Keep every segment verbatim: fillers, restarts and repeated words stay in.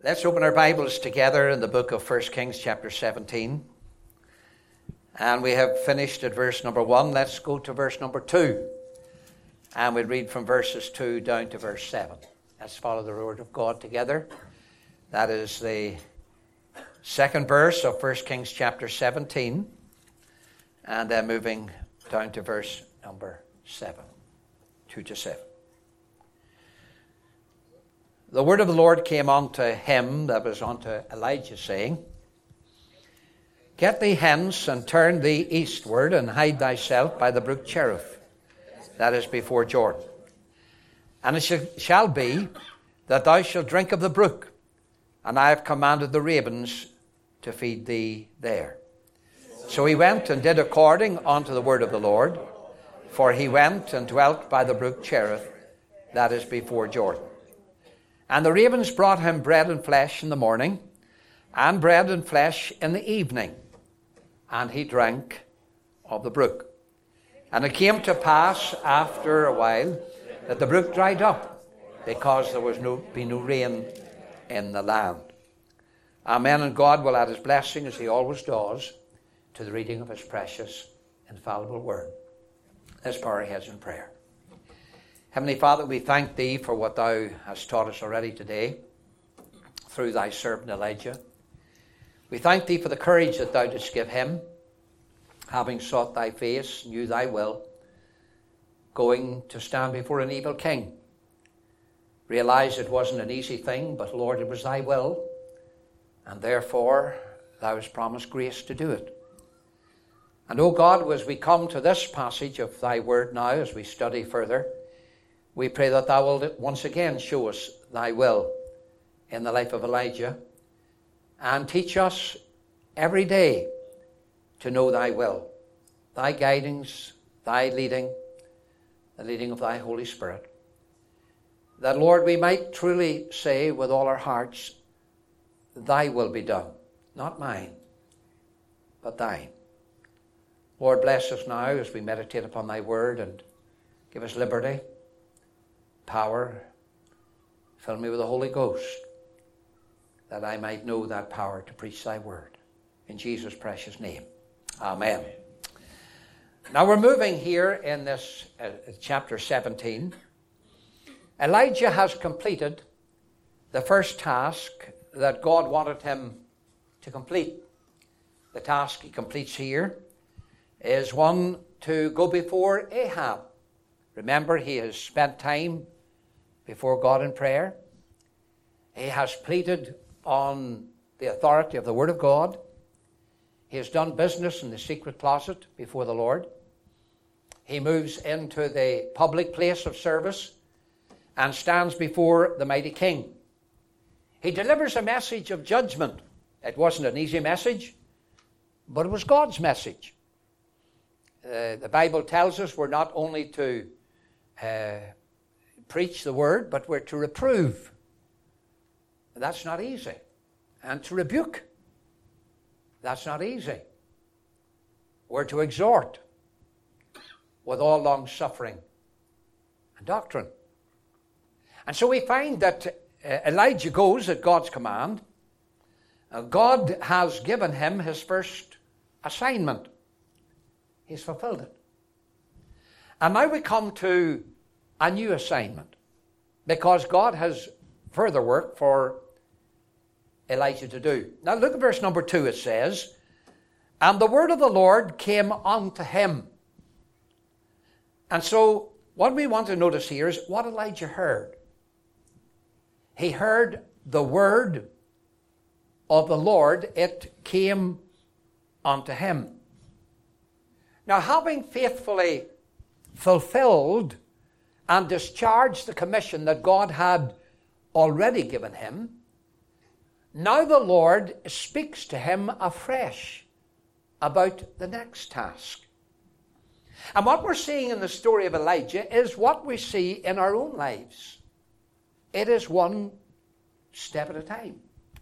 Let's open our Bibles together in the book of First Kings chapter seventeen. And we have finished at verse number one. Let's go to verse number two. And we'll read from verses two down to verse seven. Let's follow the word of God together. That is the second verse of First Kings chapter seventeen. And then moving down to verse number seven. two to seven. The word of the Lord came unto him, that was unto Elijah, saying, Get thee hence, and turn thee eastward, and hide thyself by the brook Cherith, that is before Jordan. And it sh- shall be that thou shalt drink of the brook, and I have commanded the ravens to feed thee there. So he went and did according unto the word of the Lord, for he went and dwelt by the brook Cherith, that is before Jordan. And the ravens brought him bread and flesh in the morning, and bread and flesh in the evening. And he drank of the brook. And it came to pass after a while that the brook dried up, because there was no be no rain in the land. Amen. And God will add his blessing, as he always does, to the reading of his precious, infallible word. Let's bow our heads in prayer. Heavenly Father, we thank thee for what thou hast taught us already today through thy servant Elijah. We thank thee for the courage that thou didst give him, having sought thy face, knew thy will, going to stand before an evil king. Realized it wasn't an easy thing, but Lord, it was thy will, and therefore thou hast promised grace to do it. And O God, as we come to this passage of thy word now, as we study further, we pray that thou wilt once again show us thy will in the life of Elijah, and teach us every day to know thy will, thy guidings, thy leading, the leading of thy Holy Spirit. That, Lord, we might truly say with all our hearts, thy will be done, not mine, but thine. Lord, bless us now as we meditate upon thy word, and give us liberty, power. Fill me with the Holy Ghost, that I might know that power to preach thy word. In Jesus' precious name. Amen. Now we're moving here in this uh, chapter seventeen. Elijah has completed the first task that God wanted him to complete. The task he completes here is one to go before Ahab. Remember, he has spent time before God in prayer. He has pleaded on the authority of the Word of God. He has done business in the secret closet before the Lord. He moves into the public place of service and stands before the mighty king. He delivers a message of judgment. It wasn't an easy message, but it was God's message. Uh, the Bible tells us we're not only to uh, preach the word, but we're to reprove. That's not easy. And to rebuke. That's not easy. We're to exhort with all long suffering and doctrine. And so we find that uh, Elijah goes at God's command. Uh, God has given him his first assignment. He's fulfilled it. And now we come to a new assignment, because God has further work for Elijah to do. Now look at verse number two. It says, And the word of the Lord came unto him. And so what we want to notice here is what Elijah heard. He heard the word of the Lord. It came unto him. Now, having faithfully fulfilled and discharged the commission that God had already given him, now the Lord speaks to him afresh about the next task. And what we're seeing in the story of Elijah is what we see in our own lives. It is one step at a time.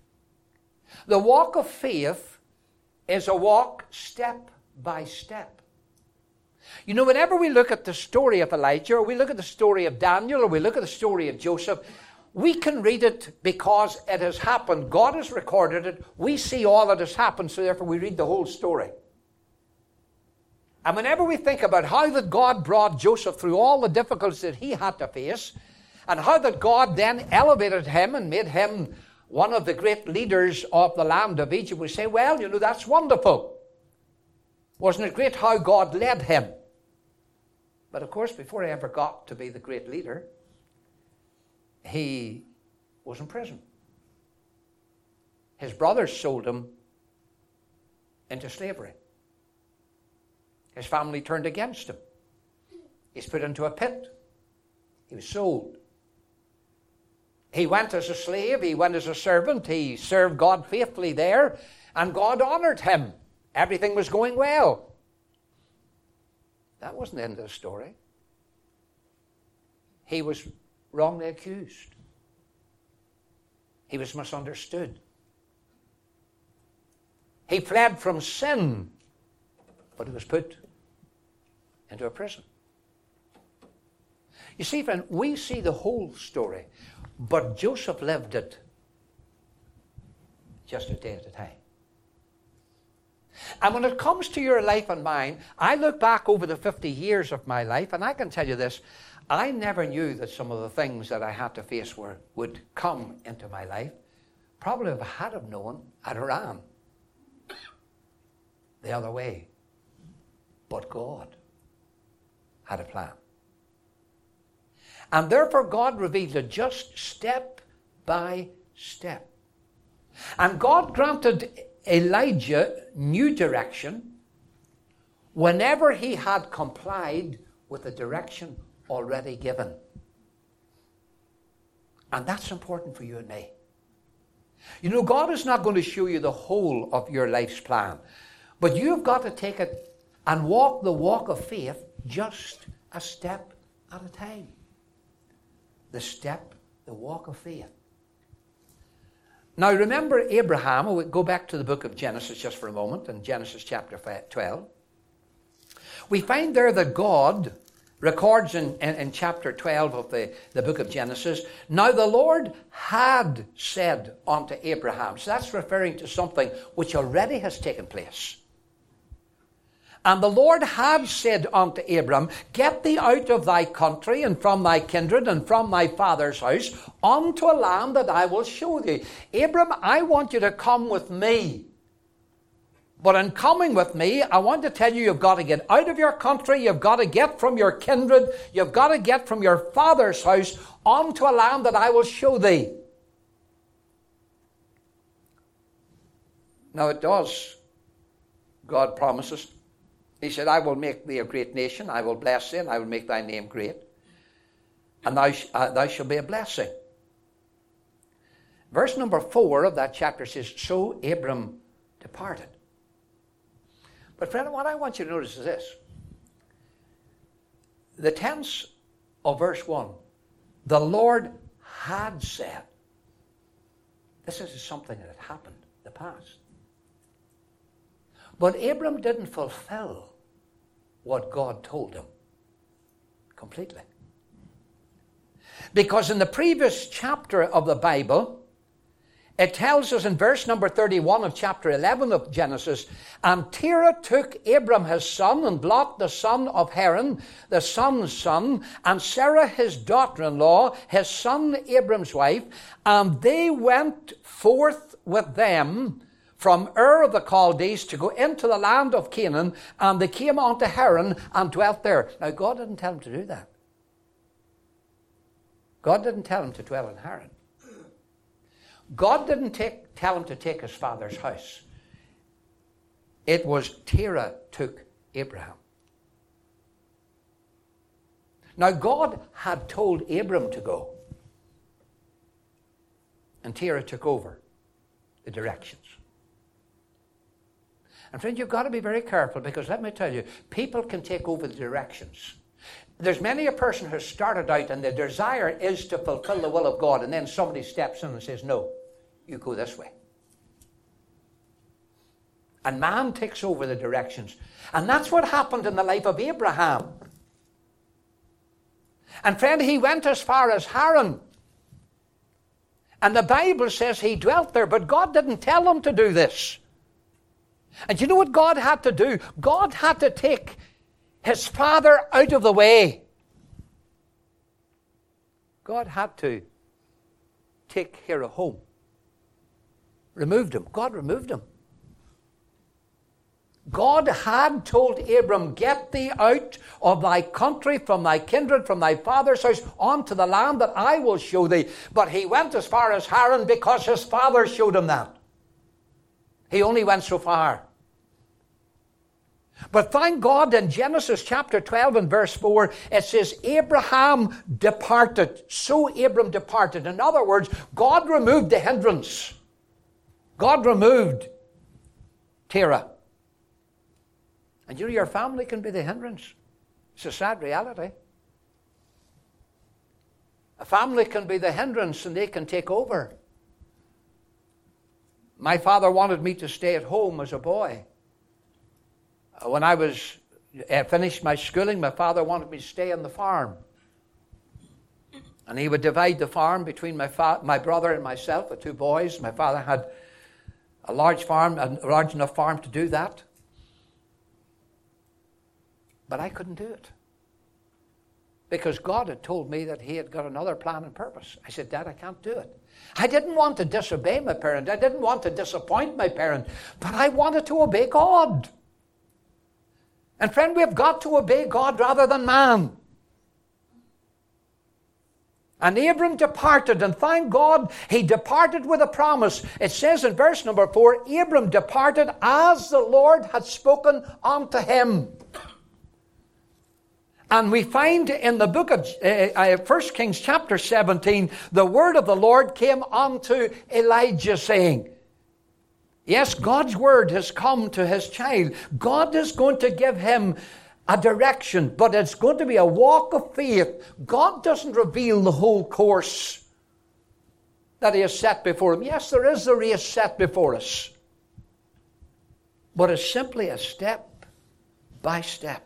The walk of faith is a walk step by step. You know, whenever we look at the story of Elijah, or we look at the story of Daniel, or we look at the story of Joseph, we can read it because it has happened. God has recorded it. We see all that has happened, so therefore we read the whole story. And whenever we think about how that God brought Joseph through all the difficulties that he had to face, and how that God then elevated him and made him one of the great leaders of the land of Egypt, we say, well, you know, that's wonderful. Wasn't it great how God led him? But of course, before he ever got to be the great leader, he was in prison. His brothers sold him into slavery. His family turned against him. He's put into a pit. He was sold. He went as a slave. He went as a servant. He served God faithfully there, and God honored him. Everything was going well. That wasn't the end of the story. He was wrongly accused. He was misunderstood. He fled from sin, but he was put into a prison. You see, friend, we see the whole story, but Joseph lived it just a day at a time. And when it comes to your life and mine, I look back over the fifty years of my life, and I can tell you this, I never knew that some of the things that I had to face were, would come into my life. Probably if I had have known, I'd have ran the other way. But God had a plan. And therefore God revealed it just step by step. And God granted Elijah new direction whenever he had complied with the direction already given. And that's important for you and me. You know, God is not going to show you the whole of your life's plan, but you've got to take it and walk the walk of faith just a step at a time. The step, the walk of faith. Now remember Abraham, we'll go back to the book of Genesis just for a moment, in Genesis chapter twelve. We find there that God records in, in, in chapter twelve of the, the book of Genesis, now the Lord had said unto Abraham. So that's referring to something which already has taken place. And the Lord had said unto Abram, get thee out of thy country and from thy kindred and from thy father's house unto a land that I will show thee. Abram, I want you to come with me. But in coming with me, I want to tell you, you've got to get out of your country, you've got to get from your kindred, you've got to get from your father's house onto a land that I will show thee. Now it does, God promises. He said, I will make thee a great nation, I will bless thee, and I will make thy name great. And thou, uh, thou shalt be a blessing. Verse number four of that chapter says, so Abram departed. But friend, what I want you to notice is this. The tense of verse one, the Lord had said. This is something that had happened in the past. But Abram didn't fulfill what God told him completely. Because in the previous chapter of the Bible, it tells us in verse number thirty-one of chapter eleven of Genesis, and Terah took Abram his son, and Lot the son of Haran, the son's son, and Sarah his daughter-in-law, his son Abram's wife, and they went forth with them from Ur of the Chaldees to go into the land of Canaan, and they came unto Haran and dwelt there. Now God didn't tell him to do that. God didn't tell him to dwell in Haran. God didn't take, tell him to take his father's house. It was Terah took Abraham. Now God had told Abram to go, and Terah took over the directions. And friend, you've got to be very careful, because let me tell you, people can take over the directions. There's many a person who started out and the desire is to fulfill the will of God, and then somebody steps in and says, no, you go this way. And man takes over the directions. And that's what happened in the life of Abraham. And friend, he went as far as Haran. And the Bible says he dwelt there, but God didn't tell him to do this. And you know what God had to do? God had to take his father out of the way. God had to take care of home. Removed him. God removed him. God had told Abram, get thee out of thy country, from thy kindred, from thy father's house, onto the land that I will show thee. But he went as far as Haran because his father showed him that. He only went so far. But thank God in Genesis chapter twelve and verse four, it says, Abraham departed. So Abram departed. In other words, God removed the hindrance. God removed Terah. And you know, your family can be the hindrance. It's a sad reality. A family can be the hindrance and they can take over. My father wanted me to stay at home as a boy. When I was uh, finished my schooling, my father wanted me to stay on the farm. And he would divide the farm between my fa- my brother and myself, the two boys. My father had a large farm, a large enough farm to do that. But I couldn't do it. Because God had told me that he had got another plan and purpose. I said, Dad, I can't do it. I didn't want to disobey my parent. I didn't want to disappoint my parent. But I wanted to obey God. And friend, we've got to obey God rather than man. And Abram departed, and thank God he departed with a promise. It says in verse number four, Abram departed as the Lord had spoken unto him. And we find in the book of uh, uh, First Kings chapter seventeen, the word of the Lord came unto Elijah saying, yes, God's word has come to his child. God is going to give him a direction, but it's going to be a walk of faith. God doesn't reveal the whole course that he has set before him. Yes, there is the race set before us, but it's simply a step by step,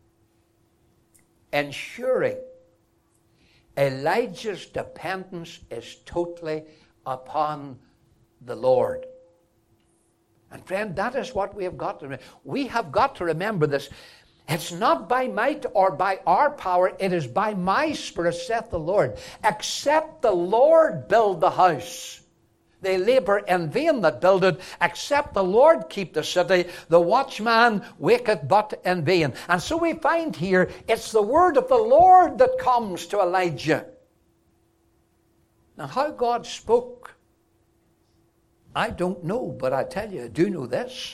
ensuring Elijah's dependence is totally upon the Lord. And friend, that is what we have got to remember. We have got to remember this. It's not by might or by our power, it is by my Spirit, saith the Lord. Except the Lord build the house, they labor in vain that build it. Except the Lord keep the city, the watchman waketh but in vain. And so we find here, it's the word of the Lord that comes to Elijah. Now, how God spoke, I don't know, but I tell you, I do know this.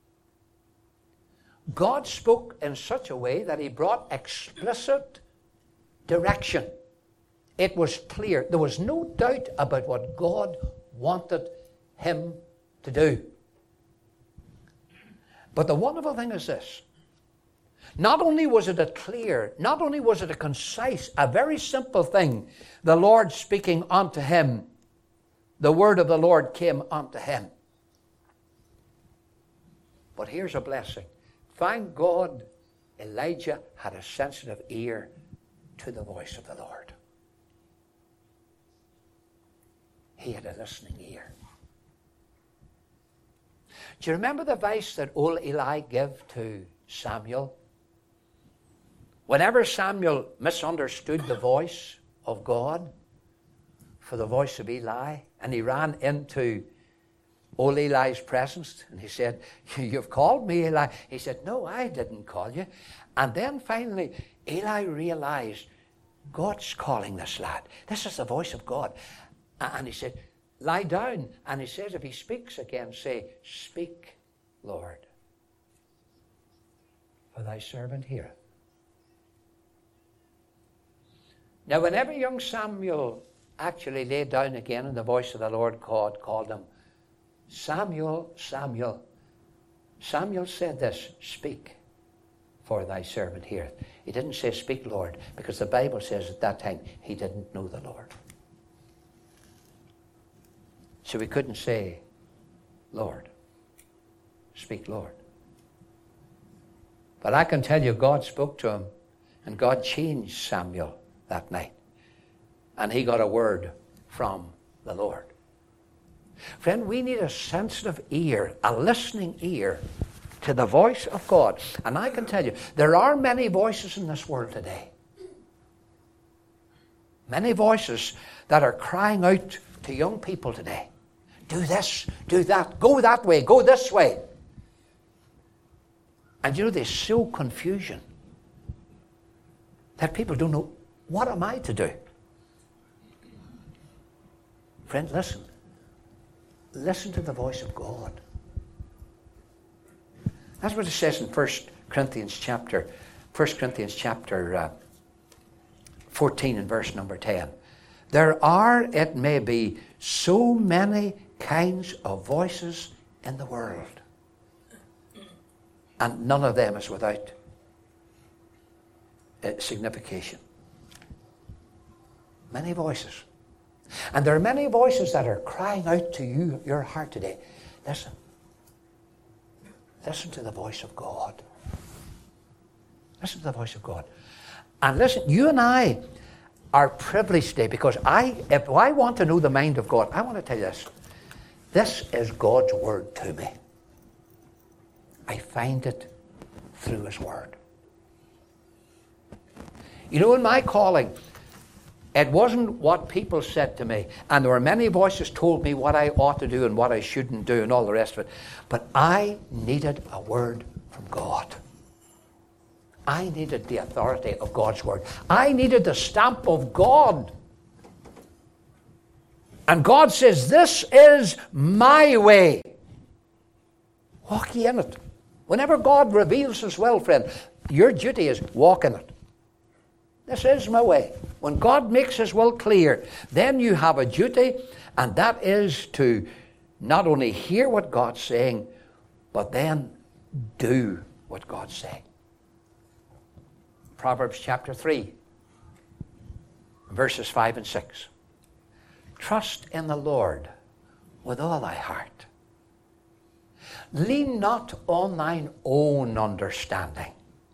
God spoke in such a way that he brought explicit direction. It was clear. There was no doubt about what God wanted him to do. But the wonderful thing is this. Not only was it a clear, not only was it a concise, a very simple thing, the Lord speaking unto him, the word of the Lord came unto him. But here's a blessing. Thank God Elijah had a sensitive ear to the voice of the Lord. He had a listening ear. Do you remember the advice that old Eli gave to Samuel? Whenever Samuel misunderstood the voice of God for the voice of Eli, and he ran into old Eli's presence, and he said, you've called me, Eli. He said, no, I didn't call you. And then finally, Eli realized, God's calling this lad. This is the voice of God. And he said, lie down. And he says, if he speaks again, say, speak, Lord, for thy servant heareth. Now, whenever young Samuel actually lay down again and the voice of the Lord called, called him, Samuel, Samuel, Samuel said this, speak, for thy servant heareth. He didn't say, speak, Lord, because the Bible says at that time he didn't know the Lord. So he couldn't say, Lord, speak, Lord. But I can tell you, God spoke to him, and God changed Samuel that night. And he got a word from the Lord. Friend, we need a sensitive ear, a listening ear to the voice of God. And I can tell you, there are many voices in this world today. Many voices that are crying out to young people today. Do this, do that, go that way, go this way. And you know, they sow confusion that people don't know, what am I to do? Friend, listen. Listen to the voice of God. That's what it says in First Corinthians chapter, First Corinthians chapter uh, fourteen and verse number ten. There are, it may be, so many kinds of voices in the world, and none of them is without uh, signification. Many voices. And there are many voices that are crying out to you, your heart today. Listen. Listen to the voice of God. Listen to the voice of God. And listen, you and I are privileged today, because I, if I want to know the mind of God, I want to tell you this. This is God's word to me. I find it through his word. You know, in my calling, it wasn't what people said to me. And there were many voices told me what I ought to do and what I shouldn't do and all the rest of it. But I needed a word from God. I needed the authority of God's word. I needed the stamp of God. And God says, this is my way. Walk ye in it. Whenever God reveals his will, friend, your duty is walk in it. This is my way. When God makes his will clear, then you have a duty, and that is to not only hear what God's saying, but then do what God's saying. Proverbs chapter three, verses five and six. Trust in the Lord with all thy heart. Lean not on thine own understanding.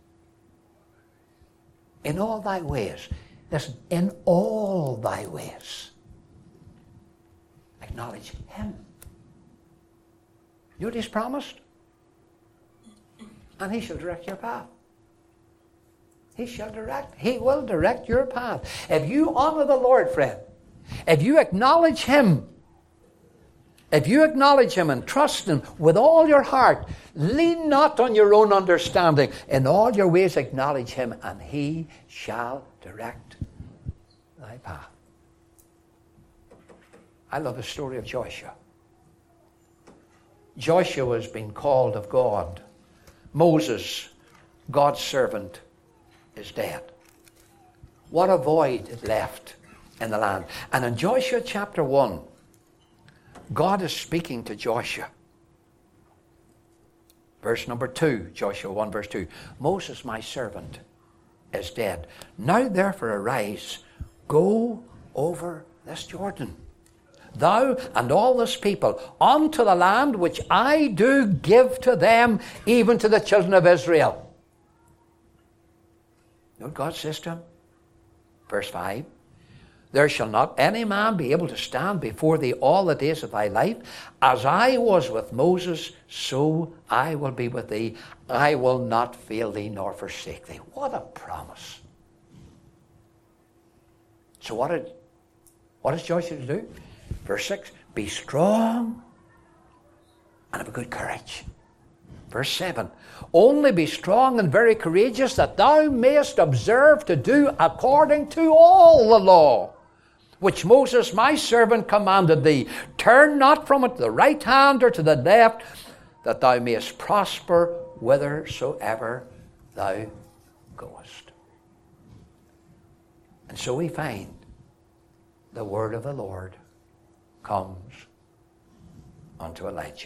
In all thy ways. Listen, in all thy ways. Acknowledge him. You know what he's promised? And he shall direct your path. He shall direct. He will direct your path. If you honor the Lord, friend, if you acknowledge him, if you acknowledge him and trust him with all your heart, lean not on your own understanding. In all your ways acknowledge him, and he shall direct thy path. I love the story of Joshua. Joshua has been called of God. Moses, God's servant, is dead. What a void it left in the land. And in Joshua chapter one, God is speaking to Joshua. Verse number two, Joshua one verse two. Moses, my servant, is dead. Now therefore arise, go over this Jordan, thou and all this people, unto the land which I do give to them, even to the children of Israel. You know what God says to him? Verse five. There shall not any man be able to stand before thee all the days of thy life. As I was with Moses, so I will be with thee. I will not fail thee nor forsake thee. What a promise. So what did what is Joshua to do? Verse six, be strong and have a good courage. Verse seven, only be strong and very courageous, that thou mayest observe to do according to all the law which Moses my servant commanded thee. Turn not from it to the right hand or to the left, that thou mayest prosper whithersoever thou goest. And so we find the word of the Lord comes unto Elijah.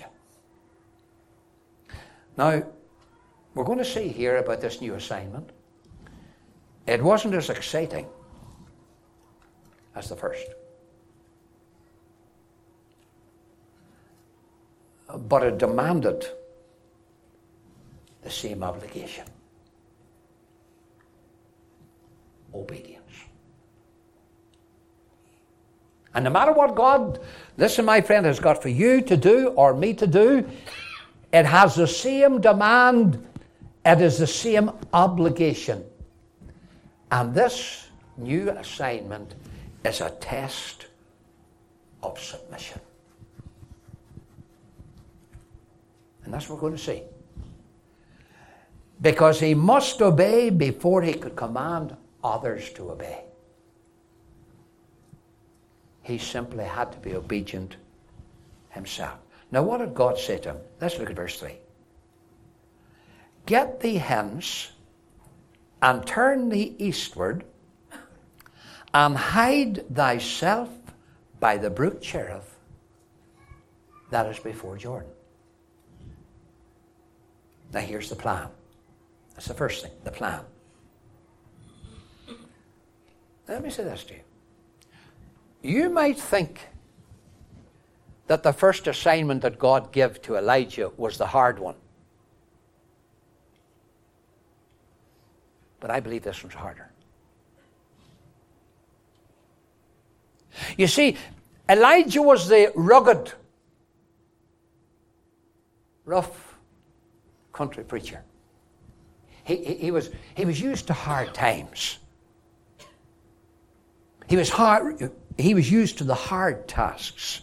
Now, we're going to see here about this new assignment. It wasn't as exciting as the first. But it demanded the same obligation. Obedience. And no matter what God, listen, my friend, has got for you to do or me to do, it has the same demand. It is the same obligation. And this new assignment is a test of submission. And that's what we're going to see. Because he must obey before he could command others to obey. He simply had to be obedient himself. Now, what did God say to him? Let's look at verse three. Get thee hence, and turn thee eastward, and hide thyself by the brook Cherith, that is before Jordan. Now, here's the plan. That's the first thing, the plan. Let me say this to you. You might think that the first assignment that God gave to Elijah was the hard one. But I believe this one's harder. You see, Elijah was the rugged, rough country preacher. He, he, he, was, he was used to hard times. He was hard, he was used to the hard tasks.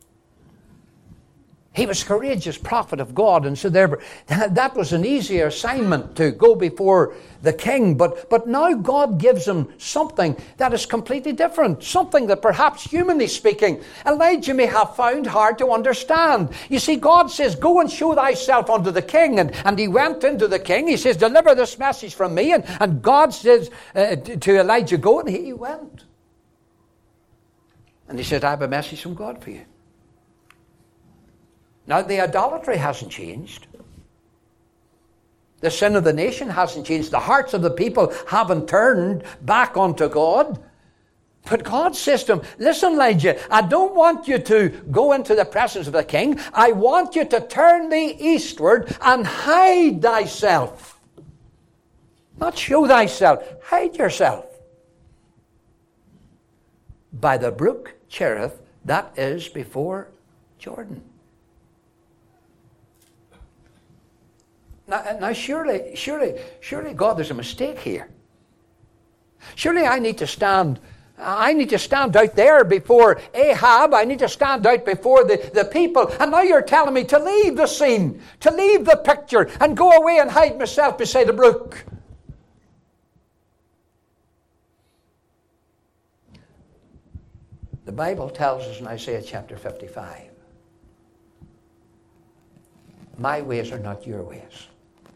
He was a courageous prophet of God, and so there, that was an easier assignment to go before the king. But, but now God gives him something that is completely different, something that perhaps humanly speaking, Elijah may have found hard to understand. You see, God says, go and show thyself unto the king. And, and he went into the king. He says, deliver this message from me. And, and God says uh, to Elijah, go, and he went. And he said, I have a message from God for you. Now, the idolatry hasn't changed. The sin of the nation hasn't changed. The hearts of the people haven't turned back unto God. But God says to him, listen, Elijah, I don't want you to go into the presence of the king. I want you to turn thee eastward and hide thyself. Not show thyself. Hide yourself. By the brook Cherith, that is before Jordan. Now, now surely, surely, surely God, there's a mistake here. Surely I need to stand, I need to stand out there before Ahab. I need to stand out before the, the people. And now you're telling me to leave the scene, to leave the picture, and go away and hide myself beside the brook. The Bible tells us in Isaiah chapter fifty-five, my ways are not your ways.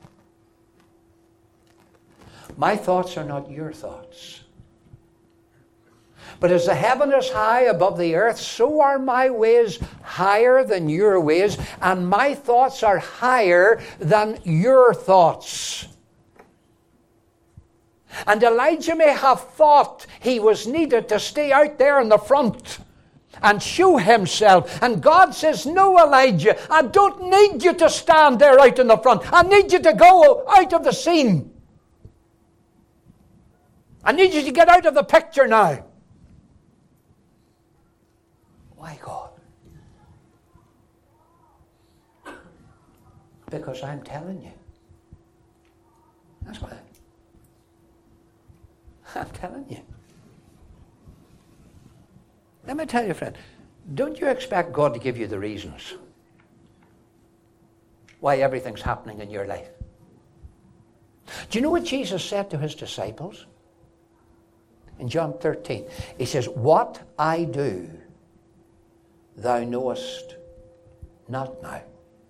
My thoughts are not your thoughts. But as the heaven is high above the earth, so are my ways higher than your ways, and my thoughts are higher than your thoughts. And Elijah may have thought he was needed to stay out there in the front and show himself. And God says, no, Elijah, I don't need you to stand there out in the front. I need you to go out of the scene. I need you to get out of the picture now. Why, God? Because I'm telling you. That's why. I'm telling you. Let me tell you, friend, don't you expect God to give you the reasons why everything's happening in your life? Do you know what Jesus said to his disciples? In John thirteen, he says, what I do, thou knowest not now,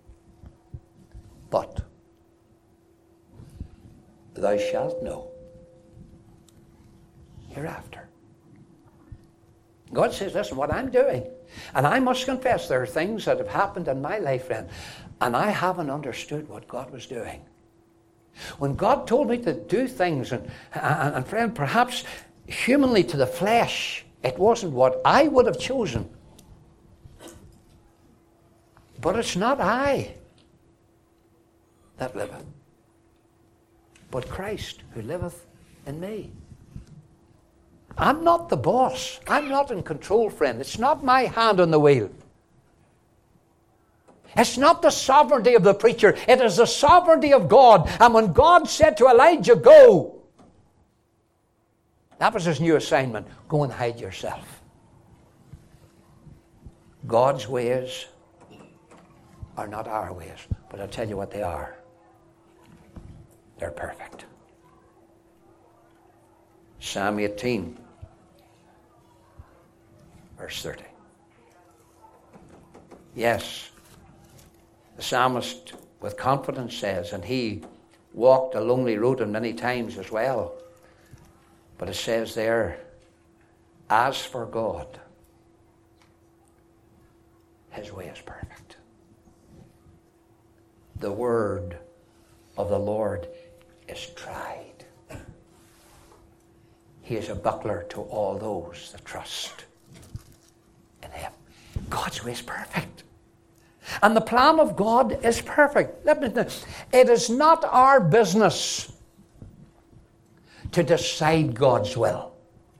but thou shalt know hereafter. God says, listen, what I'm doing, and I must confess there are things that have happened in my life, friend, and I haven't understood what God was doing. When God told me to do things, and, and, and friend, perhaps humanly to the flesh, it wasn't what I would have chosen. But it's not I that liveth, but Christ who liveth in me. I'm not the boss. I'm not in control, friend. It's not my hand on the wheel. It's not the sovereignty of the preacher. It is the sovereignty of God. And when God said to Elijah, go, that was his new assignment. Go and hide yourself. God's ways are not our ways. But I'll tell you what they are. They're perfect. Psalm eighteen, verse thirty. Yes, the psalmist with confidence says, and he walked a lonely road and many times as well. But it says there, as for God, his way is perfect. The word of the Lord is tried. He is a buckler to all those that trust in him. God's way is perfect. And the plan of God is perfect. Let me know, it is not our business to decide God's will.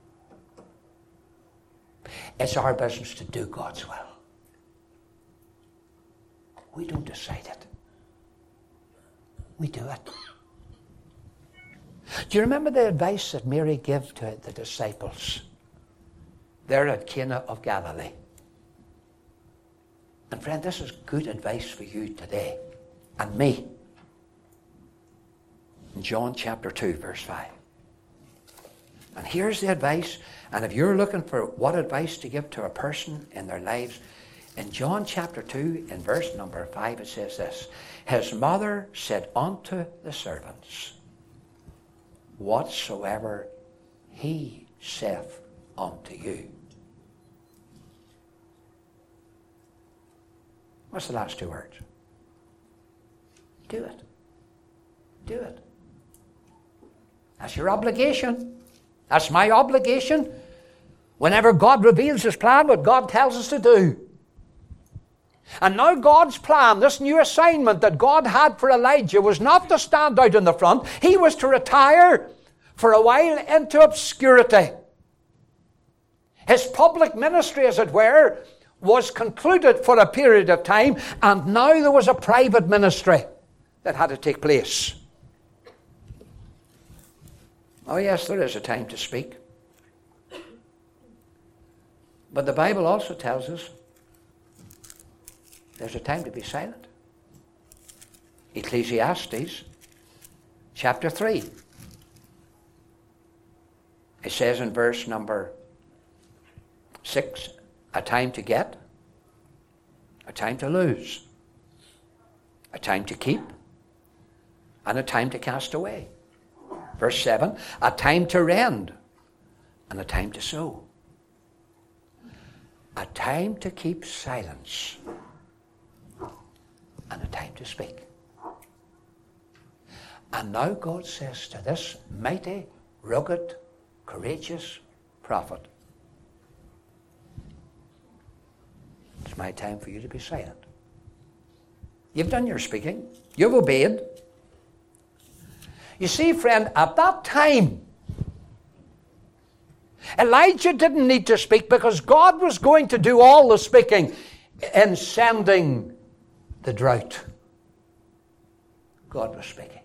It's our business to do God's will. We don't decide it. We do it. Do you remember the advice that Mary gave to the disciples there at Cana of Galilee? And friend, this is good advice for you today and me. In John chapter two, verse five. And here's the advice. And if you're looking for what advice to give to a person in their lives, in John chapter two, in verse number five, it says this. His mother said unto the servants, whatsoever he saith unto you. What's the last two words? Do it. Do it. That's your obligation. That's my obligation. Whenever God reveals his plan, what God tells us to do. And now God's plan, this new assignment that God had for Elijah, was not to stand out in the front. He was to retire for a while into obscurity. His public ministry, as it were, was concluded for a period of time, and now there was a private ministry that had to take place. Oh yes, there is a time to speak. But the Bible also tells us there's a time to be silent. Ecclesiastes chapter three. It says in verse number six, a time to get, a time to lose, a time to keep, and a time to cast away. Verse seven, a time to rend, and a time to sow. A time to keep silence, and a time to speak. And now God says to this mighty, rugged, courageous prophet, it's my time for you to be silent. You've done your speaking. You've obeyed. You see, friend, at that time, Elijah didn't need to speak because God was going to do all the speaking in sending the drought. God was speaking.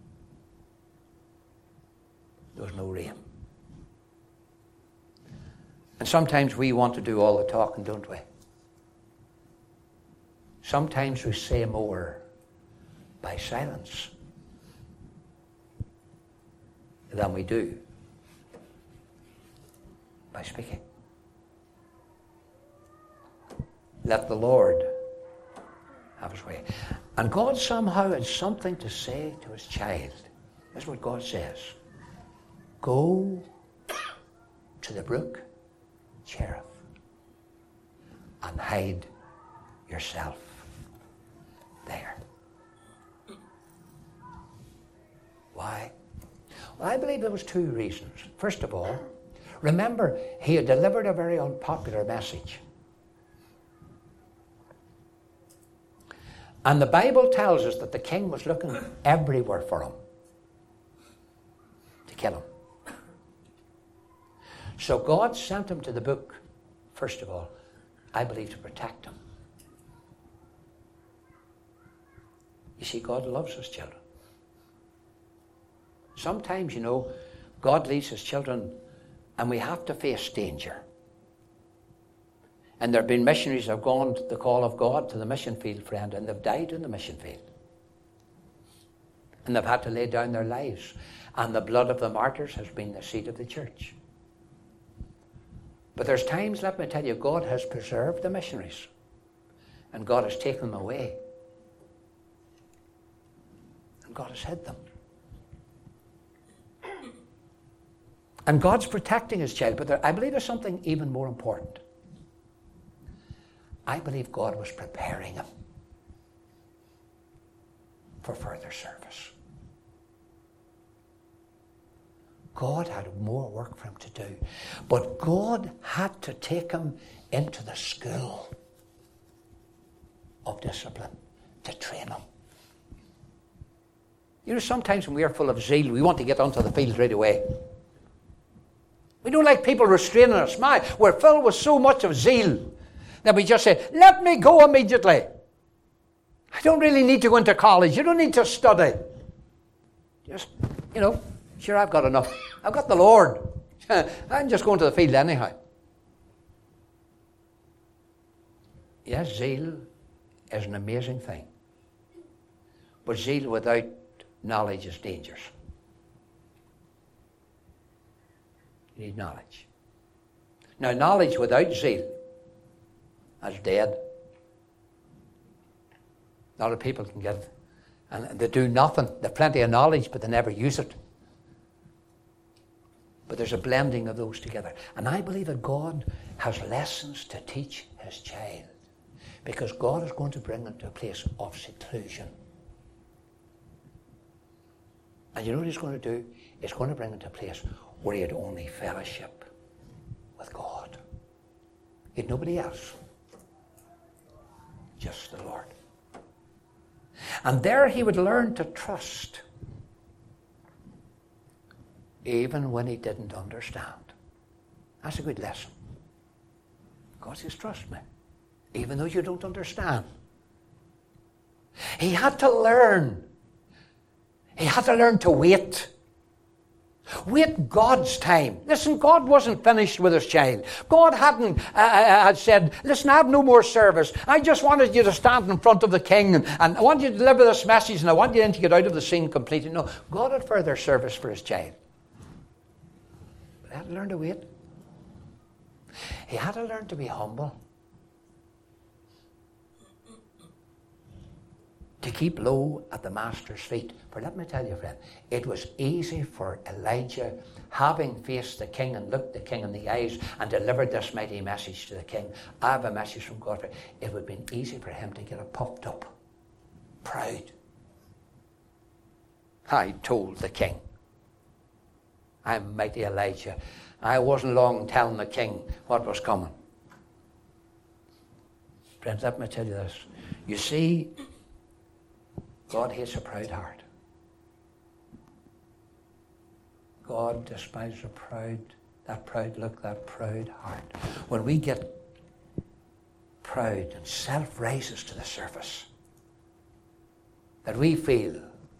There was no rain. And sometimes we want to do all the talking, don't we? Sometimes we say more by silence than we do by speaking. Let the Lord have his way. And God somehow had something to say to his child. That's what God says. Go to the brook Cherith and hide yourself there. Why? Well, I believe there was two reasons. First of all, remember, he had delivered a very unpopular message. And the Bible tells us that the king was looking everywhere for him to kill him. So God sent him to the book, first of all, I believe, to protect him. You see, God loves his children. Sometimes, you know, God leads his children and we have to face danger. And there have been missionaries that have gone to the call of God to the mission field, friend, and they've died in the mission field. And they've had to lay down their lives. And the blood of the martyrs has been the seed of the church. But there's times, let me tell you, God has preserved the missionaries. And God has taken them away. And God has hid them. And God's protecting his child. But there, I believe there's something even more important. I believe God was preparing him for further service. God had more work for him to do. But God had to take him into the school of discipline to train him. You know, sometimes when we are full of zeal, we want to get onto the field right away. We don't like people restraining us. My, we're filled with so much of zeal that we just say, let me go immediately. I don't really need to go into college. You don't need to study. Just, you know, sure, I've got enough. I've got the Lord. I'm just going to the field anyhow. Yes, zeal is an amazing thing. But zeal without knowledge is dangerous. You need knowledge. Now, knowledge without zeal is dead. A lot of people can get, and they do nothing. They have plenty of knowledge, but they never use it. But there's a blending of those together. And I believe that God has lessons to teach his child. Because God is going to bring him to a place of seclusion. And you know what he's going to do? He's going to bring him to a place where he had only fellowship with God. He had nobody else. Just the Lord. And there he would learn to trust. Even when he didn't understand. That's a good lesson. God says, trust me. Even though you don't understand. He had to learn. He had to learn to wait. Wait God's time. Listen, God wasn't finished with his child. God hadn't uh, had said, listen, I have no more service. I just wanted you to stand in front of the king and, and I want you to deliver this message and I want you then to get out of the scene completely. No, God had further service for his child. But he had to learn to wait. He had to learn to be humble. To keep low at the master's feet. For let me tell you, friend, it was easy for Elijah, having faced the king and looked the king in the eyes and delivered this mighty message to the king. I have a message from God. It would have been easy for him to get it puffed up. Proud. I told the king. I'm mighty Elijah. I wasn't long telling the king what was coming. Friends, let me tell you this. You see, God hates a proud heart. God despises a proud, that proud look, that proud heart. When we get proud and self rises to the surface, that we feel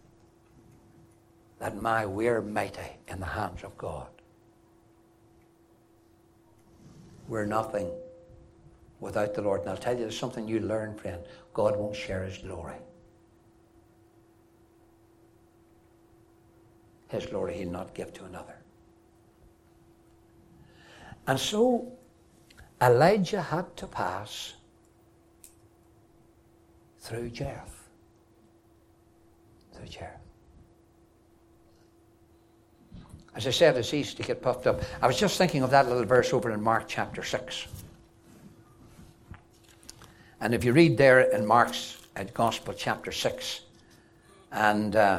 that my we're mighty in the hands of God. We're nothing without the Lord. And I'll tell you, there's something you learn, friend. God won't share his glory. His glory he'll not give to another. And so Elijah had to pass through Jericho. Through Jericho. As I said, it's easy to get puffed up. I was just thinking of that little verse over in Mark chapter six. And if you read there in Mark's uh, Gospel chapter six, and uh,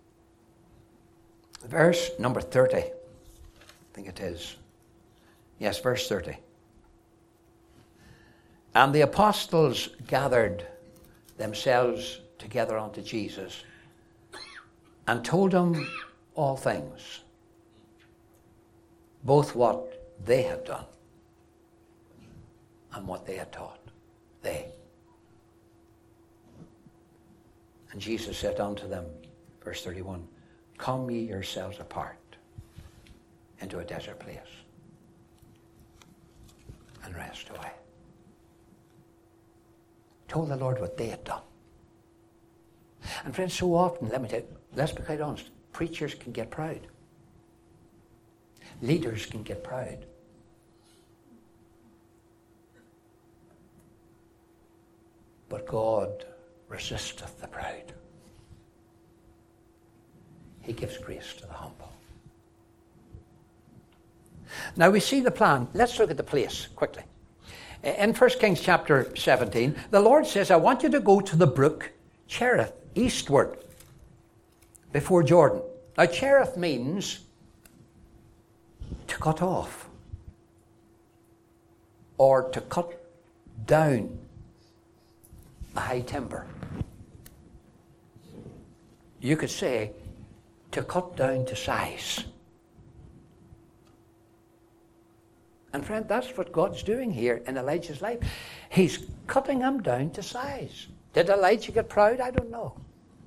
verse number thirty, I think it is. Yes, verse thirty. And the apostles gathered themselves together unto Jesus and told him all things, both what they had done and what they had taught. They. And Jesus said unto them, verse thirty-one, come ye yourselves apart into a desert place and rest away. Told the Lord what they had done. And friends, so often, let me tell you, let's be quite honest, preachers can get proud. Leaders can get proud. But God resisteth the proud. He gives grace to the humble. Now we see the plan. Let's look at the place quickly. In First Kings chapter seventeen, the Lord says, I want you to go to the brook Cherith, eastward, before Jordan. Now Cherith means to cut off or to cut down a high timber. You could say to cut down to size. And friend, that's what God's doing here in Elijah's life. He's cutting him down to size. Did Elijah get proud? I don't know.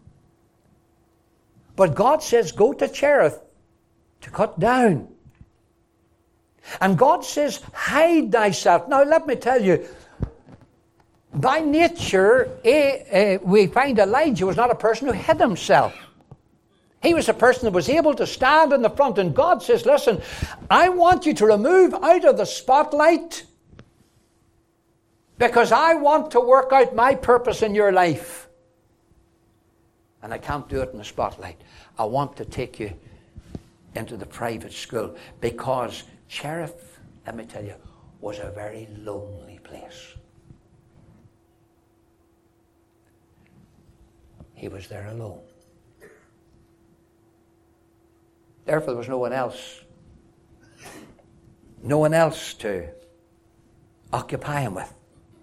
But God says, go to Cherith to cut down. And God says, hide thyself. Now let me tell you, by nature, eh, eh, we find Elijah was not a person who hid himself. He was a person that was able to stand in the front, and God says, listen, I want you to remove out of the spotlight because I want to work out my purpose in your life. And I can't do it in the spotlight. I want to take you into the private school because Cherith, let me tell you, was a very lonely place. He was there alone. Therefore, there was no one else. No one else to occupy him with.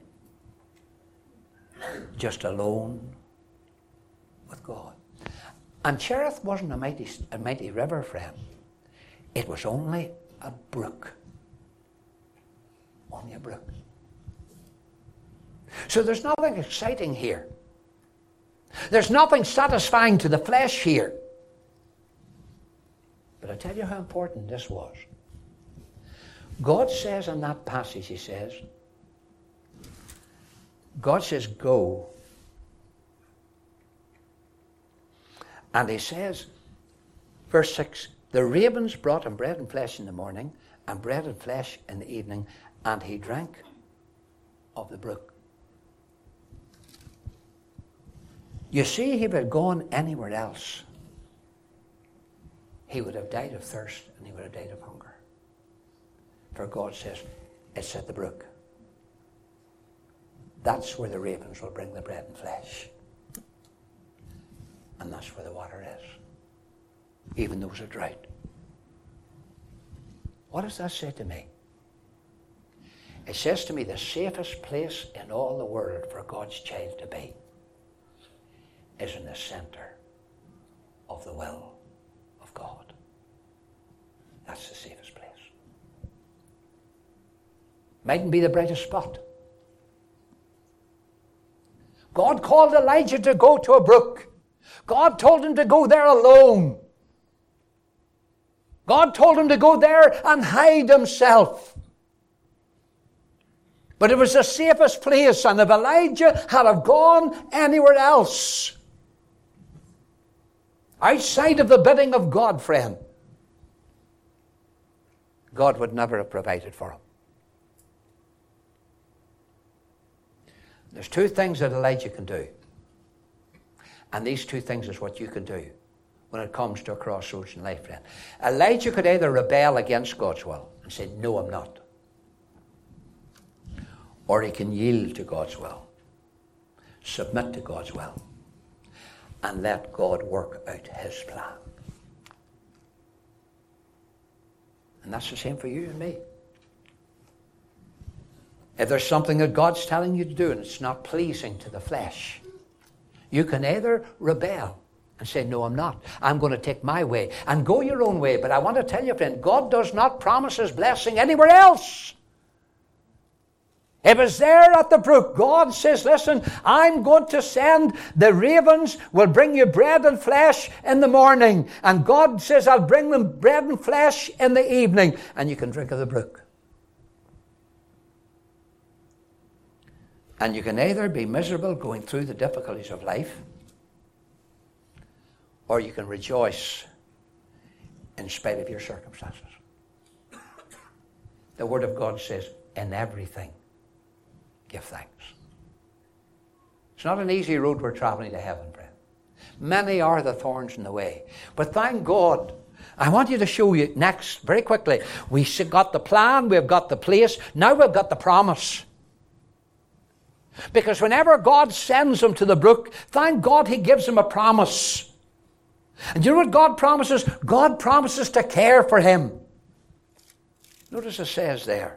Just alone with God. And Cherith wasn't a mighty, a mighty river, friend. It was only a brook. Only a brook. So there's nothing exciting here. There's nothing satisfying to the flesh here. But I tell you how important this was. God says in that passage, he says, God says, go. And he says, verse six, the ravens brought him bread and flesh in the morning, and bread and flesh in the evening, and he drank of the brook. You see, if he had gone anywhere else, he would have died of thirst and he would have died of hunger. For God says, it's at the brook. That's where the ravens will bring the bread and flesh. And that's where the water is. Even though it's a drought. What does that say to me? It says to me the safest place in all the world for God's child to be is in the center of the will of God. That's the safest place. Mightn't be the brightest spot. God called Elijah to go to a brook. God told him to go there alone. God told him to go there and hide himself. But it was the safest place, and if Elijah had have gone anywhere else, outside of the bidding of God, friend, God would never have provided for him. There's two things that Elijah can do. And these two things is what you can do when it comes to a crossroads in life, friend. Elijah could either rebel against God's will and say, no, I'm not. Or he can yield to God's will, submit to God's will, and let God work out his plan. And that's the same for you and me. If there's something that God's telling you to do and it's not pleasing to the flesh, you can either rebel and say, no, I'm not. I'm going to take my way and go your own way. But I want to tell you, friend, God does not promise his blessing anywhere else. It was there at the brook. God says, listen, I'm going to send the ravens will bring you bread and flesh in the morning. And God says, I'll bring them bread and flesh in the evening. And you can drink of the brook. And you can either be miserable going through the difficulties of life, or you can rejoice in spite of your circumstances. The Word of God says, in everything, give thanks. It's not an easy road we're traveling to heaven, friend. Many are the thorns in the way. But thank God, I want you to show you next, very quickly. We've got the plan, we've got the place, now we've got the promise. Because whenever God sends them to the brook, thank God he gives them a promise. And you know what God promises? God promises to care for him. Notice it says there,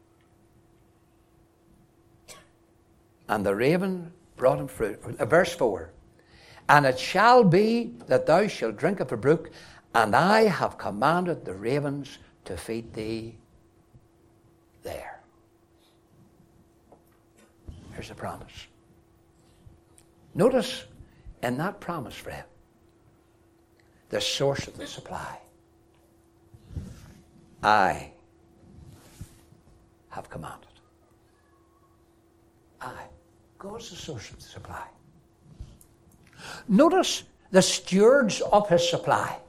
and the raven brought him fruit. Verse four. And it shall be that thou shalt drink of the brook, and I have commanded the ravens to feed thee there. Here's the promise. Notice in that promise, friend, the source of the supply. I have commanded. I. God's the source of the supply. Notice the stewards of his supply.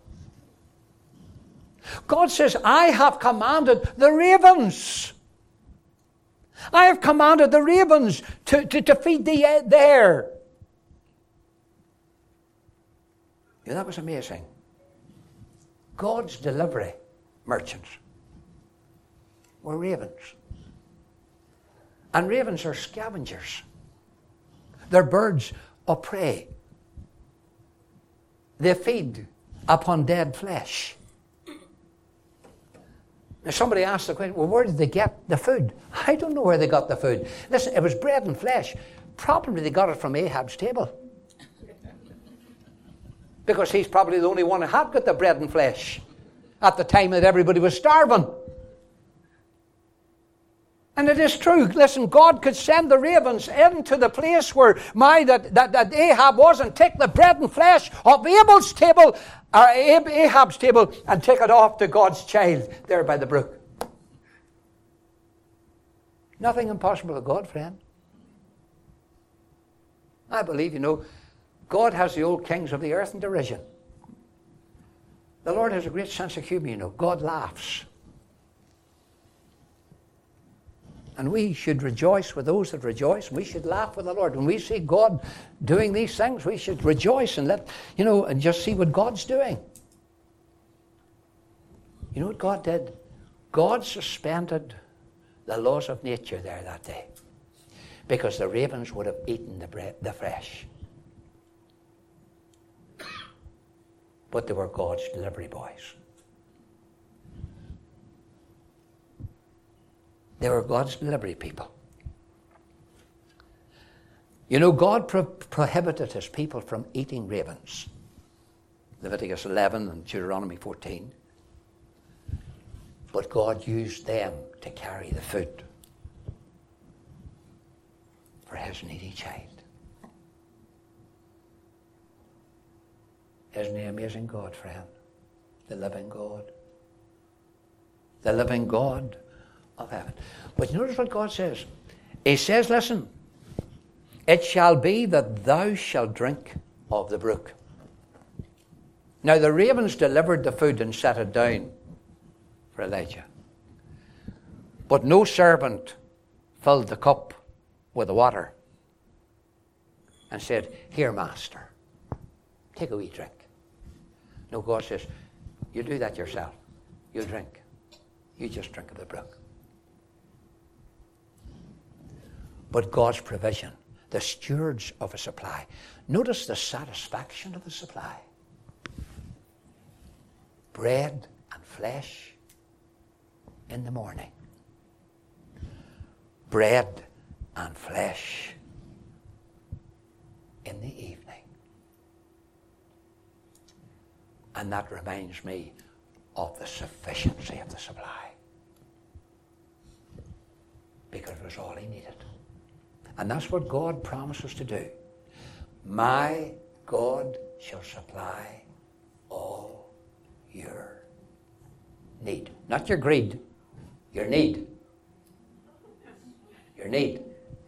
God says, I have commanded the ravens. I have commanded the ravens to, to, to feed thee there. Yeah, that was amazing. God's delivery merchants were ravens. And ravens are scavengers. They're birds of prey. They feed upon dead flesh. Now somebody asked the question, well, where did they get the food? I don't know where they got the food. Listen, it was bread and flesh. Probably they got it from Ahab's table. Because he's probably the only one who had got the bread and flesh at the time that everybody was starving. And it is true. Listen, God could send the ravens into the place where my that, that, that Ahab was and take the bread and flesh of Abel's table, or Ahab's table, and take it off to God's child there by the brook. Nothing impossible to God, friend. I believe, you know, God has the old kings of the earth in derision. The Lord has a great sense of humor, you know. God laughs. And we should rejoice with those that rejoice. We should laugh with the Lord. When we see God doing these things, we should rejoice and let, you know, and just see what God's doing. You know what God did? God suspended the laws of nature there that day. Because the ravens would have eaten the bread, the flesh. But they were God's delivery boys. They were God's delivery people. You know, God pro- prohibited his people from eating ravens. Leviticus eleven and Deuteronomy fourteen. But God used them to carry the food for his needy child. Isn't he amazing God, friend? The living God. The living God of heaven. But notice what God says. He says, listen, it shall be that thou shalt drink of the brook. Now the ravens delivered the food and set it down for Elijah. But no servant filled the cup with the water and said, here, master, take a wee drink. No, God says, you do that yourself. You drink. You just drink of the brook. But God's provision, the stewards of a supply. Notice the satisfaction of the supply. Bread and flesh in the morning. Bread and flesh in the evening. And that reminds me of the sufficiency of the supply. Because it was all he needed. And that's what God promises to do. My God shall supply all your need. Not your greed, your need. Your need.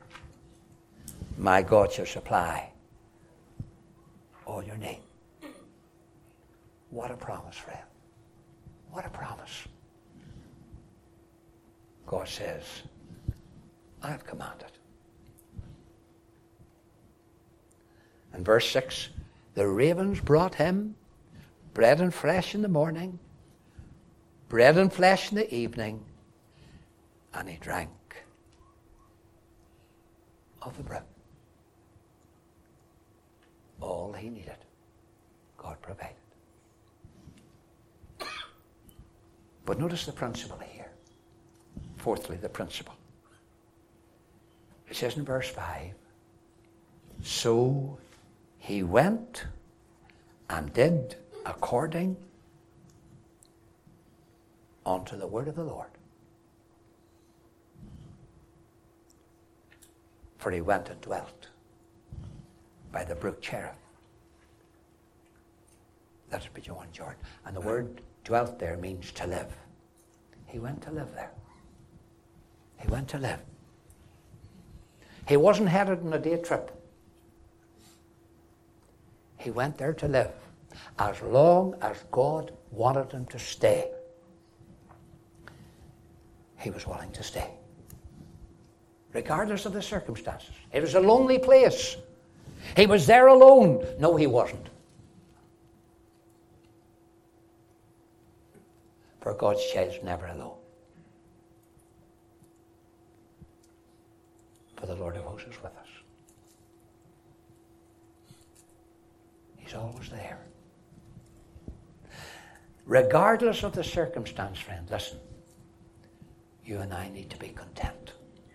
My God shall supply all your need. What a promise, friend. What a promise. God says, I have commanded. And verse six, the ravens brought him bread and flesh in the morning, bread and flesh in the evening, and he drank of the brook. All he needed, God provided. But notice the principle here. Fourthly, the principle. It says in verse five, so he went and did according unto the word of the Lord. For he went and dwelt by the brook Cherith. That's beyond Jordan. And the word dwelt there means to live. He went to live there. He went to live. He wasn't headed on a day trip. He went there to live. As long as God wanted him to stay, he was willing to stay. Regardless of the circumstances. It was a lonely place. He was there alone. No, he wasn't. For God's child's never alone. For the Lord of hosts is with us. He's always there. Regardless of the circumstance, friend, listen. You and I need to be content.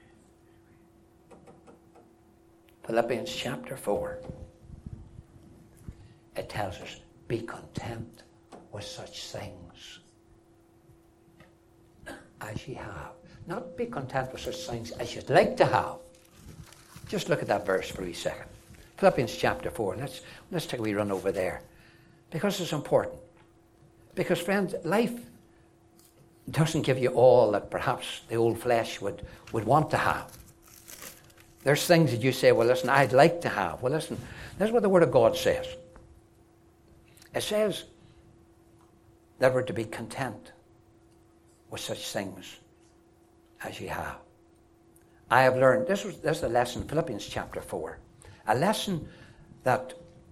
Philippians chapter four. It tells us, be content with such things as ye have. Not be content with such things as you'd like to have. Just look at that verse for a second. Philippians chapter four. Let's, let's take a wee run over there. Because it's important. Because, friends, life doesn't give you all that perhaps the old flesh would, would want to have. There's things that you say, well, listen, I'd like to have. Well, listen, this is what the Word of God says. It says that we're to be content with such things as ye have. I have learned, this was this is a lesson, Philippians chapter four, a lesson that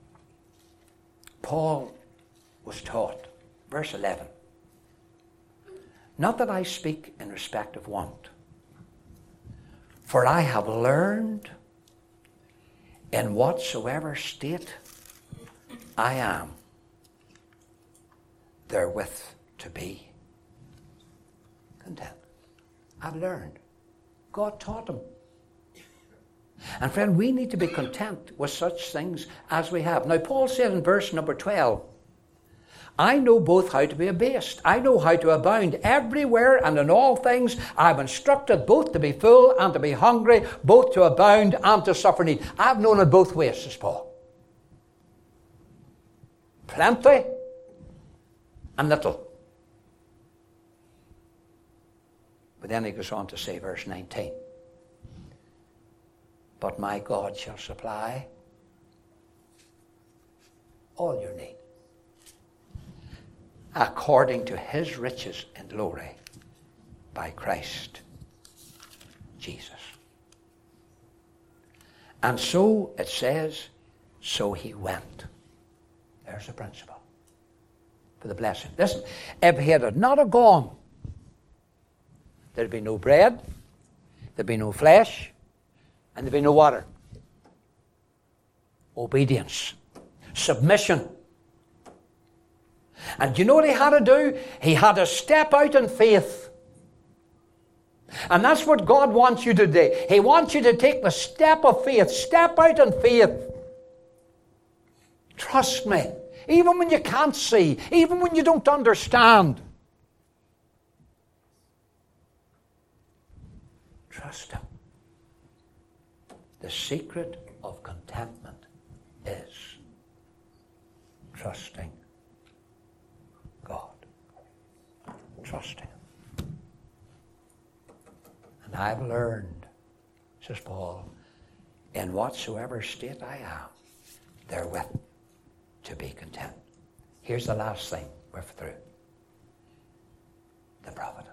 Paul was taught. Verse eleven. Not that I speak in respect of want, for I have learned in whatsoever state I am, therewith to be content. I've learned. God taught him. And friend, we need to be content with such things as we have. Now, Paul said in verse number twelve, I know both how to be abased. I know how to abound everywhere and in all things. I've instructed both to be full and to be hungry, both to abound and to suffer need. I've known it both ways, says Paul. Plenty and little. But then he goes on to say, verse nineteen, but my God shall supply all your need according to his riches in glory by Christ Jesus. And so it says, so he went. There's the principle for the blessing. Listen, if he had not have gone, there'd be no bread, there'd be no flesh, and there'd be no water. Obedience. Submission. And do you know what he had to do? He had to step out in faith. And that's what God wants you to do. He wants you to take the step of faith. Step out in faith. Trust me. even when you can't see, even when you don't understand. Trust Him. The secret of contentment is trusting God. Trusting Him. And I've learned, says Paul, in whatsoever state I am, therewith to be content. Here's the last thing we're through. The providence.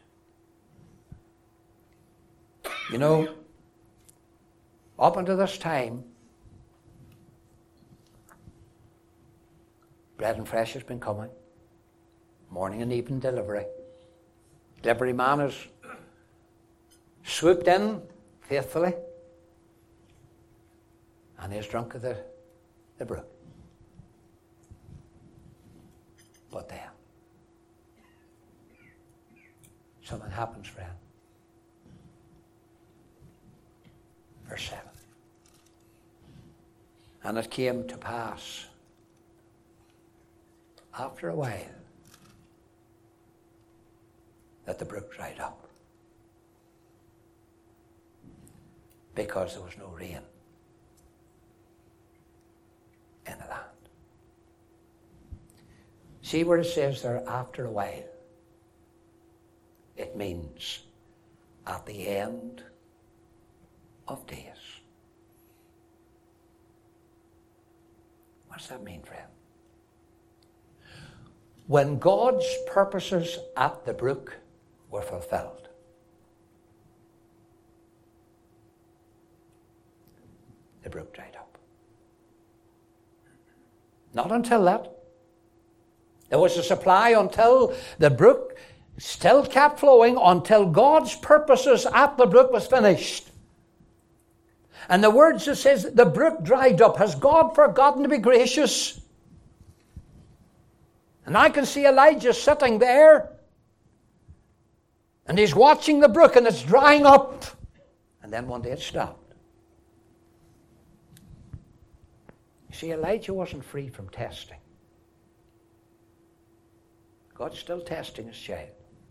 You know, up until this time, bread and fresh has been coming. Morning and evening delivery. Delivery man has swooped in faithfully and he has drunk of the, the brook. But then, something happens, friend. Verse seven. And it came to pass after a while that the brook dried up because there was no rain in the land. See where it says there, after a while. It means at the end of days. What does that mean, friend? When God's purposes at the brook were fulfilled, the brook dried up. Not until that. There was a supply until the brook still kept flowing, until God's purposes at the brook was finished. And the words that says the brook dried up. Has God forgotten to be gracious? And I can see Elijah sitting there, and he's watching the brook, and it's drying up. And then one day it stopped. You see, Elijah wasn't free from testing. God's still testing His child.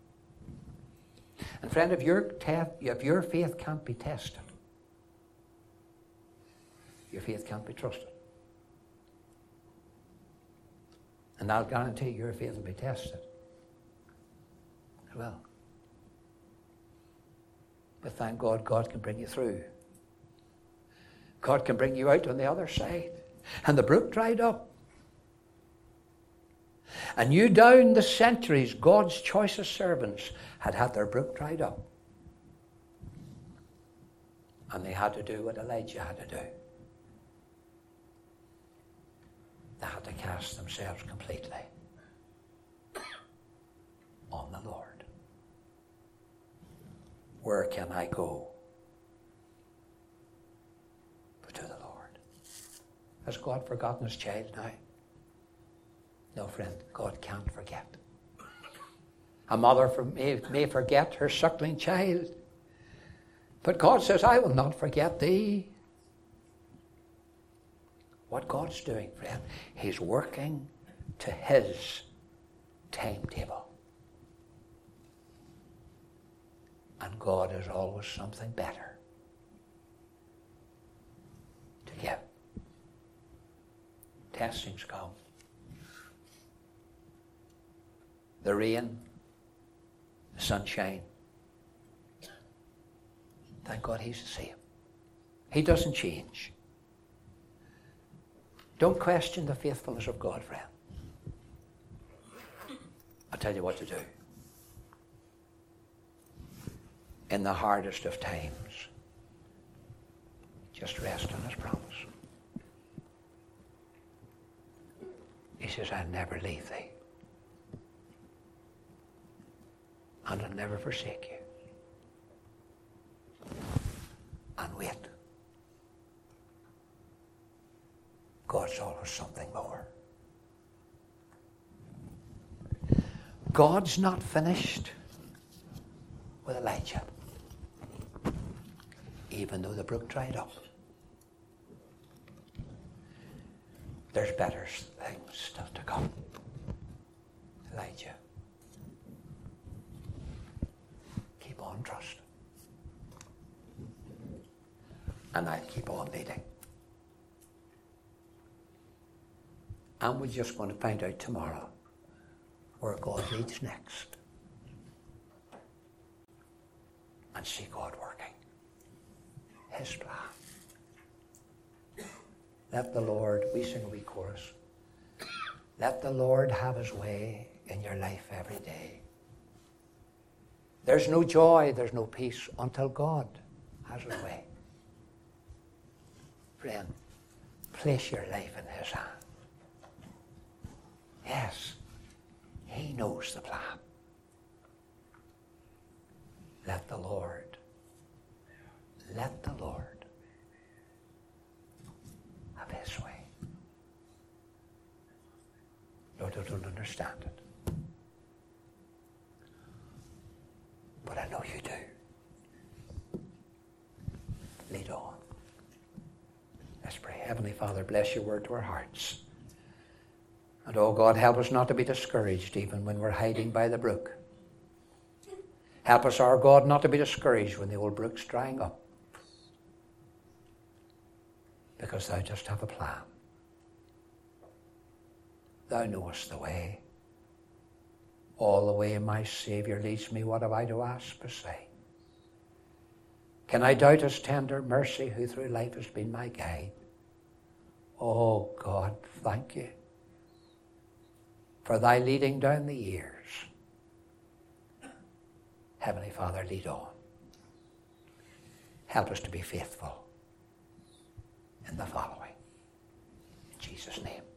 And friend, if your, te- if your faith can't be tested, your faith can't be trusted. And I'll guarantee your faith will be tested. It will. But thank God, God can bring you through. God can bring you out on the other side. And the brook dried up. And you down the centuries, God's choicest servants had had their brook dried up. And they had to do what Elijah had to do. They had to cast themselves completely on the Lord. Where can I go but to the Lord? Has God forgotten His child now? No, friend, God can't forget. A mother may, may forget her suckling child, but God says, I will not forget thee. What God's doing, friend, He's working to His timetable. And God has always something better to give. Testings come. The rain, the sunshine. Thank God He's the same. He doesn't change. Don't question the faithfulness of God, friend. I'll tell you what to do. In the hardest of times, just rest on His promise. He says, I'll never leave thee. And I'll never forsake you. And wait. God's always something more. God's not finished with Elijah, even though the brook dried up. There's better things still to come. Elijah, keep on trusting. And I'll keep on leading. And we're just going to find out tomorrow where God leads next. And see God working His plan. Let the Lord, we sing a wee chorus, let the Lord have His way in your life every day. There's no joy, there's no peace until God has His way. Friend, place your life in His hand. Yes, He knows the plan. Let the Lord, let the Lord have His way. Lord, I don't understand it. But I know you do. Lead on. Let's pray. Heavenly Father, bless your word to our hearts. And oh God, help us not to be discouraged even when we're hiding by the brook. Help us, our God, not to be discouraged when the old brook's drying up. Because Thou just have a plan. Thou knowest the way. All the way my Saviour leads me, what have I to ask beside? Can I doubt His tender mercy who through life has been my guide? Oh God, thank you for Thy leading down the years. Heavenly Father, lead on. Help us to be faithful in the following. In Jesus' name.